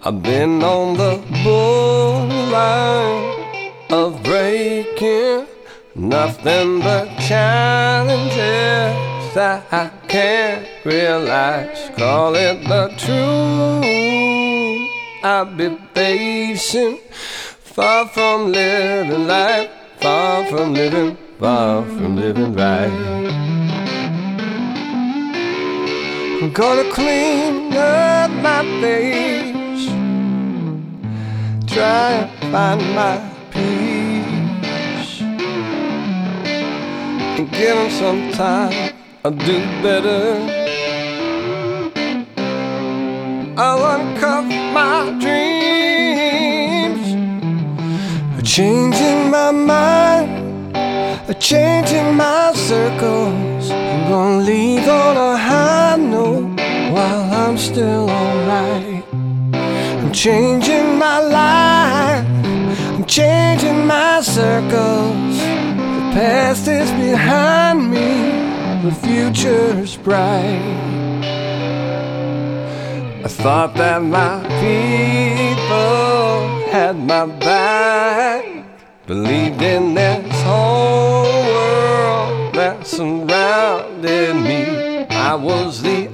I've been on the borderline of breaking, nothing but challenges that I can't realize. Call it the truth I've been facing, far from living life, far from living right. I'm gonna clean up my face, try and find my peace, and give them some time, I'll do better. I'll uncover my dreams, changing my mind, changing my circles. I'm gonna leave on a high note while I'm still alright. I'm changing my life, I'm changing my circles. The past is behind me, the future is bright. I thought that my people had my back, believed in this whole world that surrounded me. I was the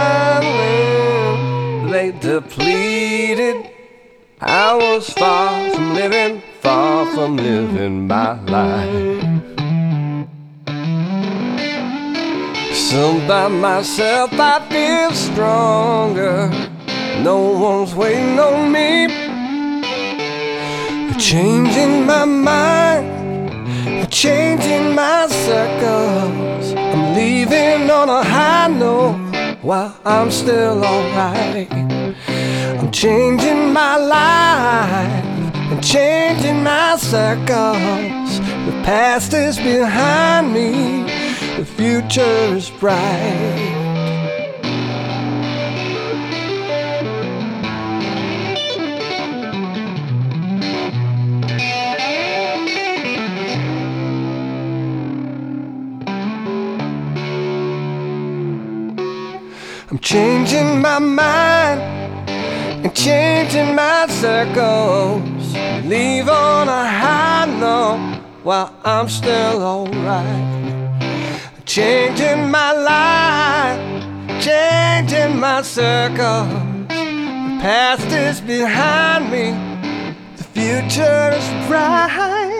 island they depleted. I was far from living my life. So by myself I feel stronger, no one's waiting on me. Changing my mind, changing my circles. I'm leaving on a high note while I'm still alright. I'm changing my life and changing my circles. The past is behind me, the future is bright. I'm changing my mind and changing my circles. Leave on a high note while I'm still alright. Changing my life, changing my circles. The past is behind me, the future is bright.